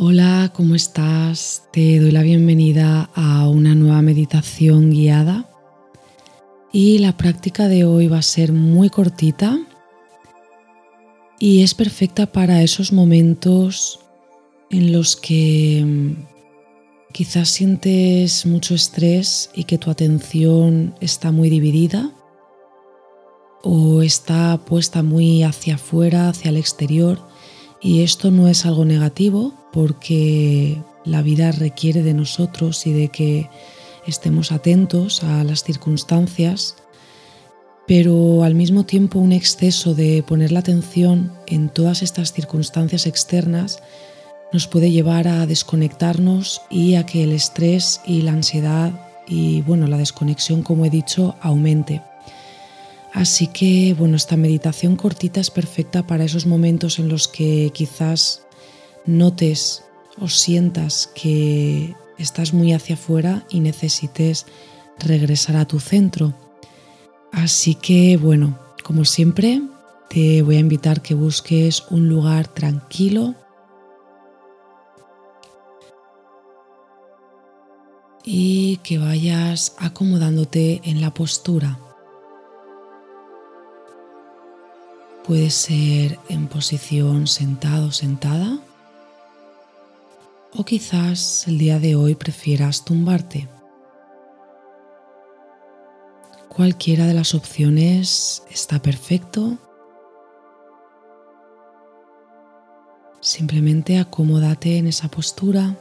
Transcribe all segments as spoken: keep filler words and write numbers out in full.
Hola, ¿cómo estás? Te doy la bienvenida a una nueva meditación guiada y la práctica de hoy va a ser muy cortita y es perfecta para esos momentos en los que quizás sientes mucho estrés y que tu atención está muy dividida o está puesta muy hacia afuera, hacia el exterior. Y esto no es algo negativo porque la vida requiere de nosotros y de que estemos atentos a las circunstancias, pero al mismo tiempo un exceso de poner la atención en todas estas circunstancias externas nos puede llevar a desconectarnos y a que el estrés y la ansiedad y bueno, la desconexión, como he dicho, aumente. Así que, bueno, esta meditación cortita es perfecta para esos momentos en los que quizás notes o sientas que estás muy hacia afuera y necesites regresar a tu centro. Así que, bueno, como siempre, te voy a invitar que busques un lugar tranquilo y que vayas acomodándote en la postura. Puede ser en posición sentado o sentada, o quizás el día de hoy prefieras tumbarte. Cualquiera de las opciones está perfecto. Simplemente acomódate en esa postura.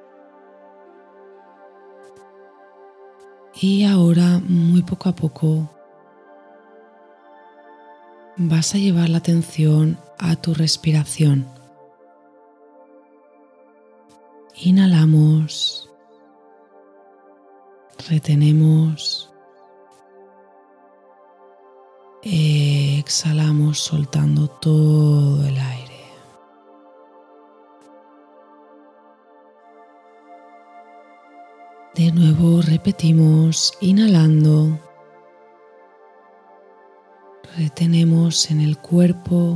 Y ahora, muy poco a poco, vas a llevar la atención a tu respiración. Inhalamos, retenemos, exhalamos soltando todo el aire. De nuevo repetimos, inhalando, retenemos en el cuerpo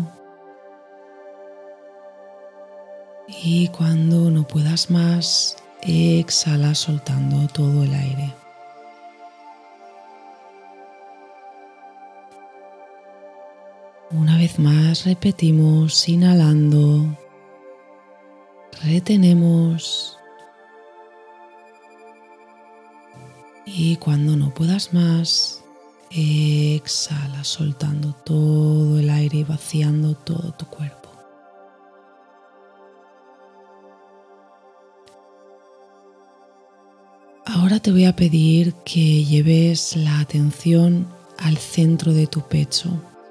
y cuando no puedas más, exhala soltando todo el aire. Una vez más repetimos, inhalando, retenemos y cuando no puedas más, exhala soltando todo el aire y vaciando todo tu cuerpo. Ahora te voy a pedir que lleves la atención al centro de tu pecho.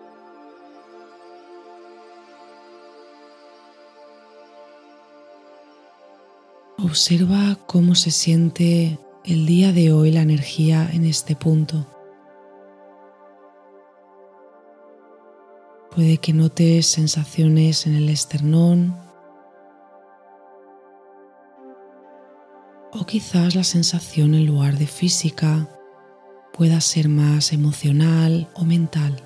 Observa cómo se siente el día de hoy la energía en este punto. Puede que notes sensaciones en el esternón o quizás la sensación en lugar de física pueda ser más emocional o mental.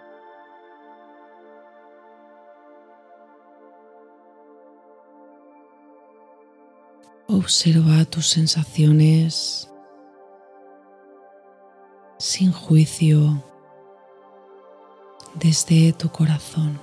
Observa tus sensaciones sin juicio desde tu corazón.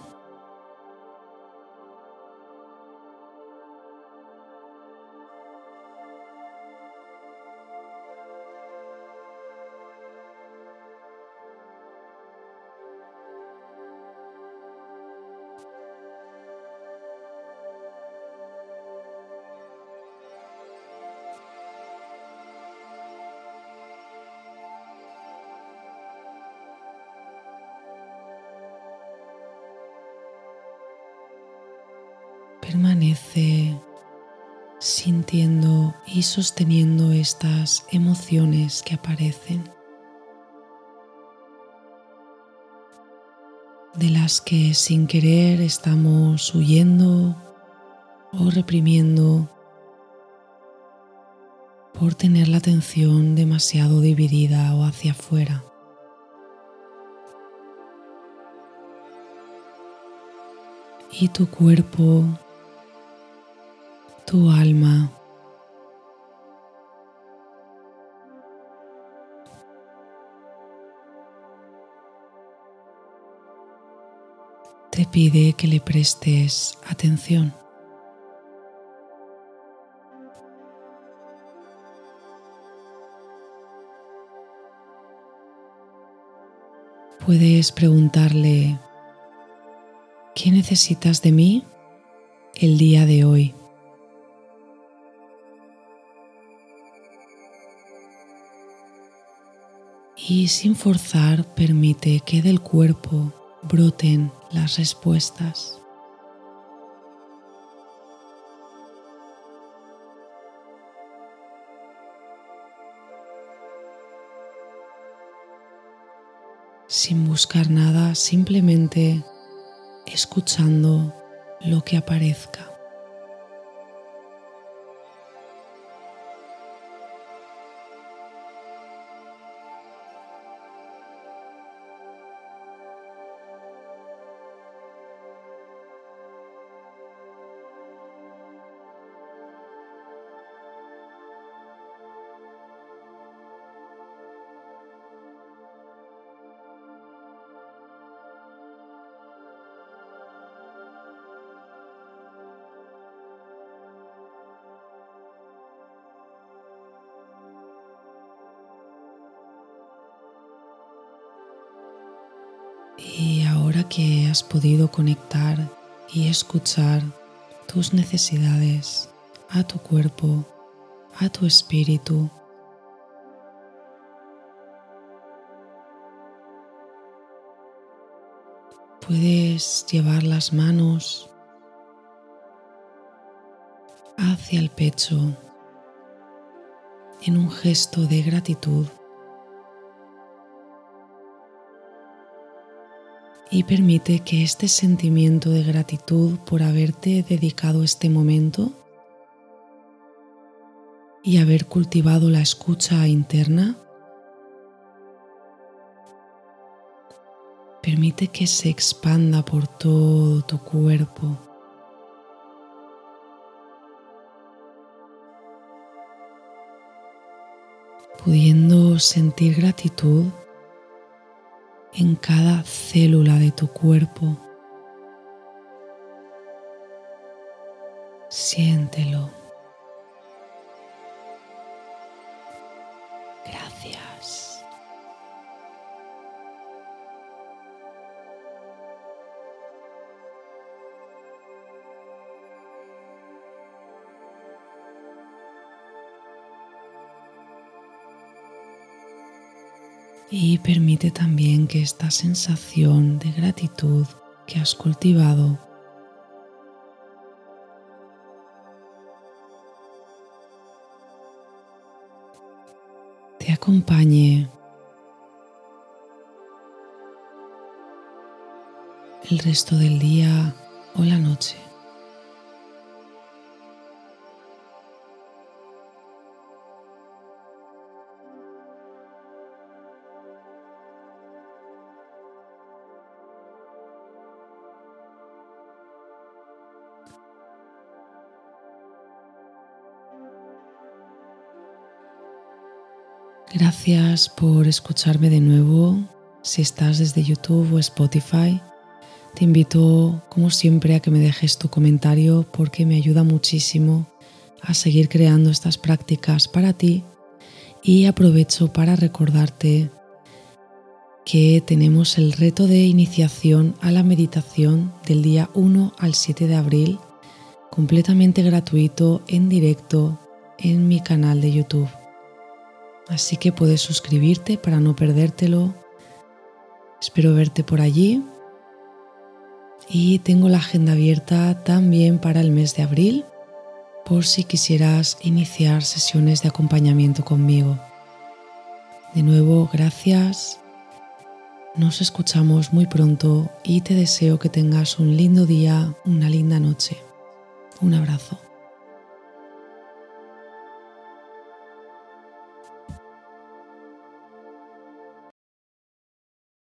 Permanece sintiendo y sosteniendo estas emociones que aparecen, de las que sin querer estamos huyendo o reprimiendo por tener la atención demasiado dividida o hacia afuera. Y tu cuerpo, tu alma. Te pide que le prestes atención. Puedes preguntarle: ¿qué necesitas de mí el día de hoy? Y sin forzar, permite que del cuerpo broten las respuestas. Sin buscar nada, simplemente escuchando lo que aparezca. Y ahora que has podido conectar y escuchar tus necesidades a tu cuerpo, a tu espíritu, puedes llevar las manos hacia el pecho en un gesto de gratitud. Y permite que este sentimiento de gratitud por haberte dedicado este momento y haber cultivado la escucha interna, permite que se expanda por todo tu cuerpo. Pudiendo sentir gratitud en cada célula de tu cuerpo. Siéntelo. Gracias. Y permite también que esta sensación de gratitud que has cultivado te acompañe el resto del día o la noche. Gracias por escucharme de nuevo. Si estás desde YouTube o Spotify, te invito, como siempre, a que me dejes tu comentario porque me ayuda muchísimo a seguir creando estas prácticas para ti. Y aprovecho para recordarte que tenemos el reto de iniciación a la meditación del día uno al siete de abril, completamente gratuito, en directo, en mi canal de YouTube. Así que puedes suscribirte para no perdértelo. Espero verte por allí. Y tengo la agenda abierta también para el mes de abril, por si quisieras iniciar sesiones de acompañamiento conmigo. De nuevo, gracias. Nos escuchamos muy pronto y te deseo que tengas un lindo día, una linda noche. Un abrazo.